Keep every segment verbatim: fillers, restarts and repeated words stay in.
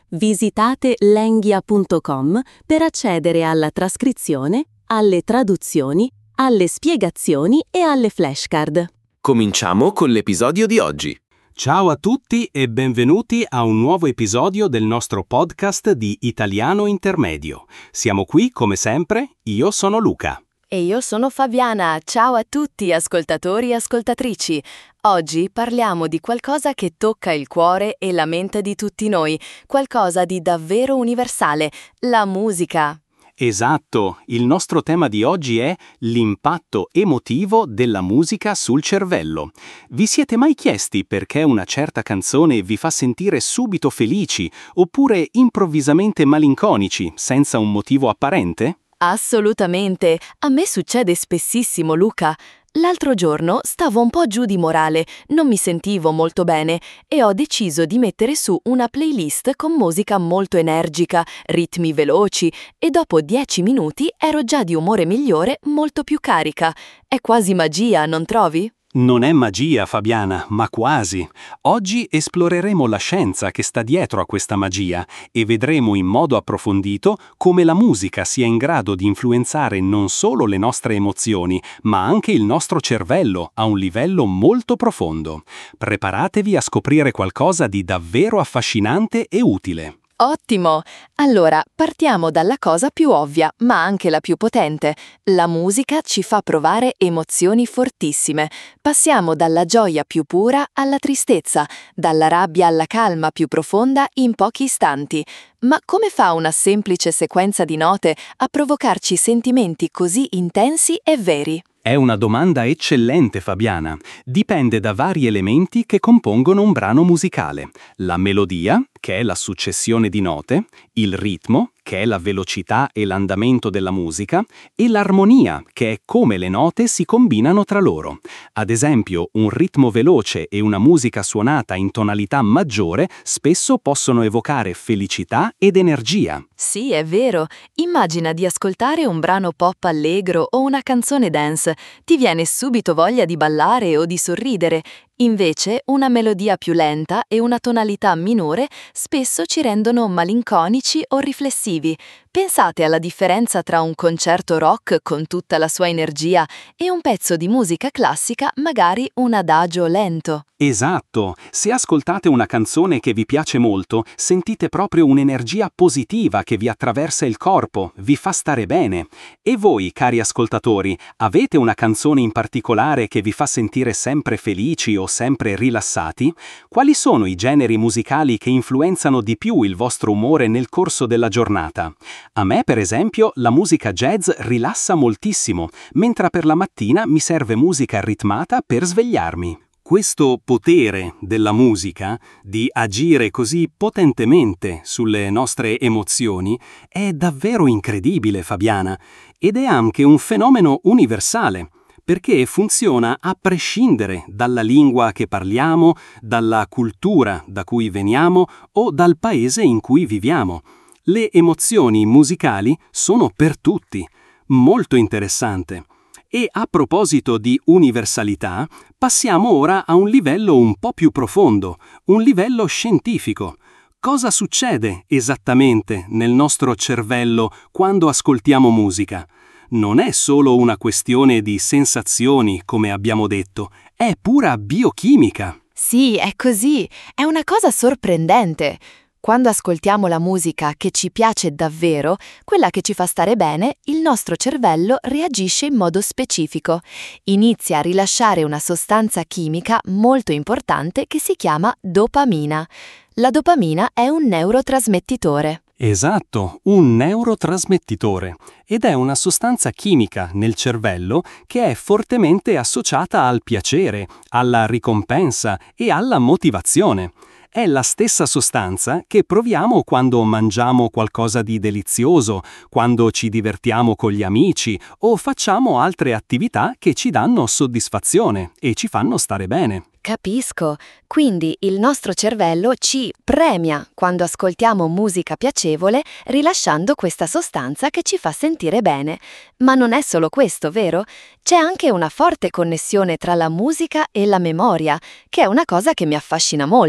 Visitate lenghia punto com per accedere alla trascrizione, alle traduzioni, alle spiegazioni e alle flashcard. Cominciamo con l'episodio di oggi. Ciao a tutti e benvenuti a un nuovo episodio del nostro podcast di Italiano Intermedio. Siamo qui, come sempre, io sono Luca. E io sono Fabiana. Ciao a tutti, ascoltatori e ascoltatrici. Oggi parliamo di qualcosa che tocca il cuore e la mente di tutti noi, qualcosa di davvero universale, la musica. Esatto, il nostro tema di oggi è l'impatto emotivo della musica sul cervello. Vi siete mai chiesti perché una certa canzone vi fa sentire subito felici oppure improvvisamente malinconici, senza un motivo apparente? Assolutamente, a me succede spessissimo, Luca. L'altro giorno stavo un po' giù di morale, non mi sentivo molto bene e ho deciso di mettere su una playlist con musica molto energica, ritmi veloci e dopo dieci minuti ero già di umore migliore, molto più carica. È quasi magia, non trovi? Non è magia, Fabiana, ma quasi. Oggi esploreremo la scienza che sta dietro a questa magia e vedremo in modo approfondito come la musica sia in grado di influenzare non solo le nostre emozioni, ma anche il nostro cervello a un livello molto profondo. Preparatevi a scoprire qualcosa di davvero affascinante e utile. Ottimo! Allora, partiamo dalla cosa più ovvia, ma anche la più potente. La musica ci fa provare emozioni fortissime. Passiamo dalla gioia più pura alla tristezza, dalla rabbia alla calma più profonda in pochi istanti. Ma come fa una semplice sequenza di note a provocarci sentimenti così intensi e veri? È una domanda eccellente, Fabiana. Dipende da vari elementi che compongono un brano musicale. La melodia, che è la successione di note, il ritmo, che è la velocità e l'andamento della musica, e l'armonia, che è come le note si combinano tra loro. Ad esempio, un ritmo veloce e una musica suonata in tonalità maggiore spesso possono evocare felicità ed energia. Sì, è vero. Immagina di ascoltare un brano pop allegro o una canzone dance. Ti viene subito voglia di ballare o di sorridere. Invece, una melodia più lenta e una tonalità minore spesso ci rendono malinconici o riflessivi. Pensate alla differenza tra un concerto rock con tutta la sua energia e un pezzo di musica classica, magari un adagio lento. Esatto, se ascoltate una canzone che vi piace molto, sentite proprio un'energia positiva che vi attraversa il corpo, vi fa stare bene. E voi, cari ascoltatori, avete una canzone in particolare che vi fa sentire sempre felici o sempre rilassati? Quali sono i generi musicali che influenzano di più il vostro umore nel corso della giornata? A me, per esempio, la musica jazz rilassa moltissimo, mentre per la mattina mi serve musica ritmata per svegliarmi. Questo potere della musica di agire così potentemente sulle nostre emozioni è davvero incredibile, Fabiana, ed è anche un fenomeno universale, perché funziona a prescindere dalla lingua che parliamo, dalla cultura da cui veniamo o dal paese in cui viviamo. Le emozioni musicali sono per tutti. Molto interessante. E a proposito di universalità, passiamo ora a un livello un po' più profondo, un livello scientifico. Cosa succede esattamente nel nostro cervello quando ascoltiamo musica? Non è solo una questione di sensazioni, come abbiamo detto, è pura biochimica. Sì, è così. È una cosa sorprendente. Quando ascoltiamo la musica che ci piace davvero, quella che ci fa stare bene, il nostro cervello reagisce in modo specifico. Inizia a rilasciare una sostanza chimica molto importante che si chiama dopamina. La dopamina è un neurotrasmettitore. Esatto, un neurotrasmettitore. Ed è una sostanza chimica nel cervello che è fortemente associata al piacere, alla ricompensa e alla motivazione. È la stessa sostanza che proviamo quando mangiamo qualcosa di delizioso, quando ci divertiamo con gli amici o facciamo altre attività che ci danno soddisfazione e ci fanno stare bene. Capisco. Quindi il nostro cervello ci premia quando ascoltiamo musica piacevole, rilasciando questa sostanza che ci fa sentire bene. Ma non è solo questo, vero? C'è anche una forte connessione tra la musica e la memoria, che è una cosa che mi affascina molto.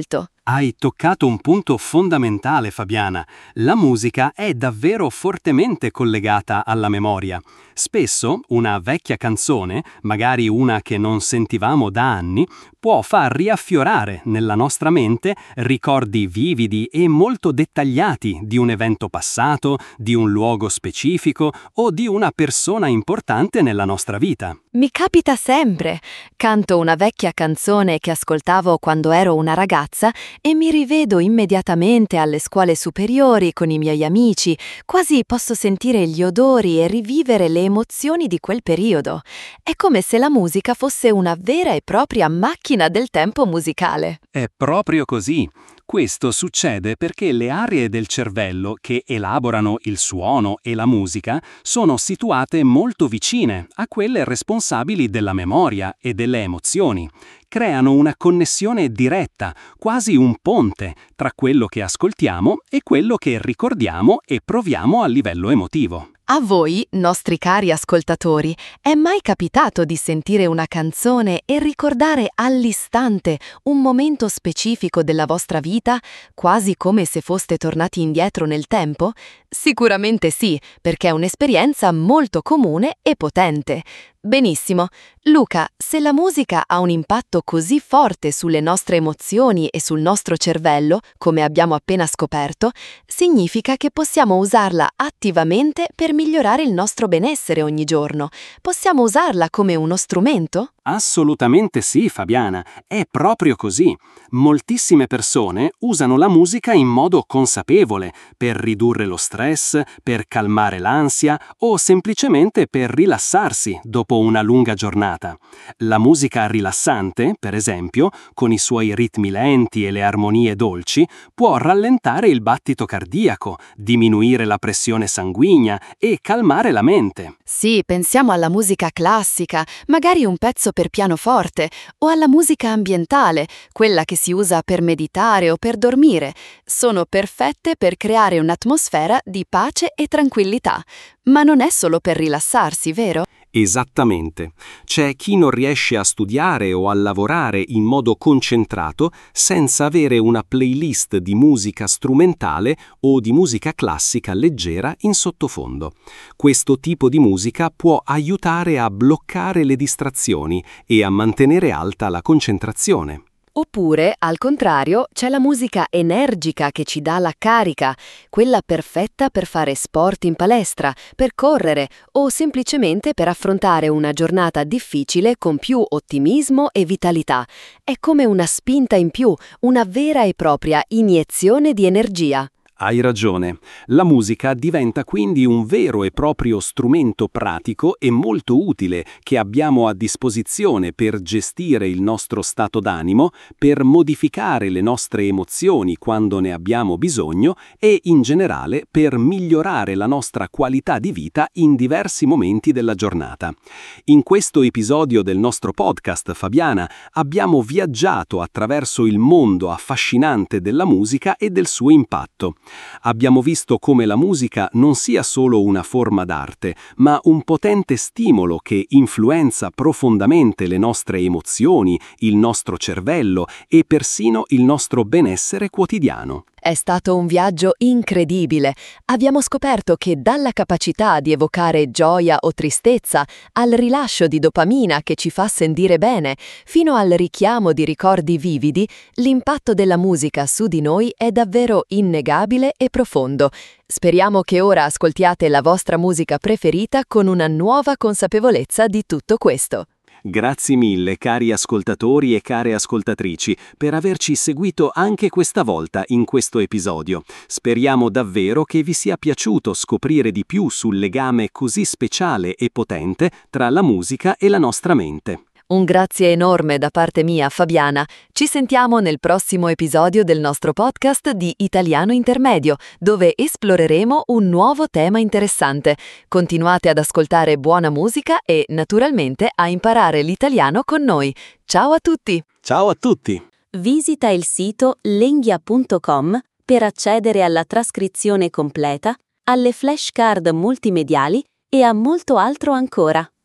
Hai toccato un punto fondamentale, Fabiana. La musica è davvero fortemente collegata alla memoria. Spesso una vecchia canzone, magari una che non sentivamo da anni, può far riaffiorare nella nostra mente ricordi vividi e molto dettagliati di un evento passato, di un luogo specifico o di una persona importante nella nostra vita. Mi capita sempre. Canto una vecchia canzone che ascoltavo quando ero una ragazza e mi rivedo immediatamente alle scuole superiori con i miei amici, quasi posso sentire gli odori e rivivere le emozioni di quel periodo. È come se la musica fosse una vera e propria macchina del tempo musicale. È proprio così. Questo succede perché le aree del cervello che elaborano il suono e la musica sono situate molto vicine a quelle responsabili della memoria e delle emozioni. Creano una connessione diretta, quasi un ponte, tra quello che ascoltiamo e quello che ricordiamo e proviamo a livello emotivo. A voi, nostri cari ascoltatori, è mai capitato di sentire una canzone e ricordare all'istante un momento specifico della vostra vita, quasi come se foste tornati indietro nel tempo? Sicuramente sì, perché è un'esperienza molto comune e potente. Benissimo. Luca, se la musica ha un impatto così forte sulle nostre emozioni e sul nostro cervello, come abbiamo appena scoperto, significa che possiamo usarla attivamente per migliorare il nostro benessere ogni giorno. Possiamo usarla come uno strumento? Assolutamente sì, Fabiana, è proprio così. Moltissime persone usano la musica in modo consapevole, per ridurre lo stress, per calmare l'ansia o semplicemente per rilassarsi dopo una lunga giornata. La musica rilassante, per esempio, con i suoi ritmi lenti e le armonie dolci, può rallentare il battito cardiaco, diminuire la pressione sanguigna e calmare la mente. Sì, pensiamo alla musica classica, magari un pezzo per pianoforte, o alla musica ambientale, quella che si usa per meditare o per dormire. Sono perfette per creare un'atmosfera di pace e tranquillità. Ma non è solo per rilassarsi, vero? Esattamente. C'è chi non riesce a studiare o a lavorare in modo concentrato senza avere una playlist di musica strumentale o di musica classica leggera in sottofondo. Questo tipo di musica può aiutare a bloccare le distrazioni e a mantenere alta la concentrazione. Oppure, al contrario, c'è la musica energica che ci dà la carica, quella perfetta per fare sport in palestra, per correre o semplicemente per affrontare una giornata difficile con più ottimismo e vitalità. È come una spinta in più, una vera e propria iniezione di energia. Hai ragione. La musica diventa quindi un vero e proprio strumento pratico e molto utile che abbiamo a disposizione per gestire il nostro stato d'animo, per modificare le nostre emozioni quando ne abbiamo bisogno e, in generale, per migliorare la nostra qualità di vita in diversi momenti della giornata. In questo episodio del nostro podcast, Fabiana, abbiamo viaggiato attraverso il mondo affascinante della musica e del suo impatto. Abbiamo visto come la musica non sia solo una forma d'arte, ma un potente stimolo che influenza profondamente le nostre emozioni, il nostro cervello e persino il nostro benessere quotidiano. È stato un viaggio incredibile. Abbiamo scoperto che dalla capacità di evocare gioia o tristezza, al rilascio di dopamina che ci fa sentire bene, fino al richiamo di ricordi vividi, l'impatto della musica su di noi è davvero innegabile e profondo. Speriamo che ora ascoltiate la vostra musica preferita con una nuova consapevolezza di tutto questo. Grazie mille, cari ascoltatori e care ascoltatrici, per averci seguito anche questa volta in questo episodio. Speriamo davvero che vi sia piaciuto scoprire di più sul legame così speciale e potente tra la musica e la nostra mente. Un grazie enorme da parte mia, Fabiana. Ci sentiamo nel prossimo episodio del nostro podcast di Italiano Intermedio, dove esploreremo un nuovo tema interessante. Continuate ad ascoltare buona musica e, naturalmente, a imparare l'italiano con noi. Ciao a tutti! Ciao a tutti! Visita il sito lenghia punto com per accedere alla trascrizione completa, alle flashcard multimediali e a molto altro ancora.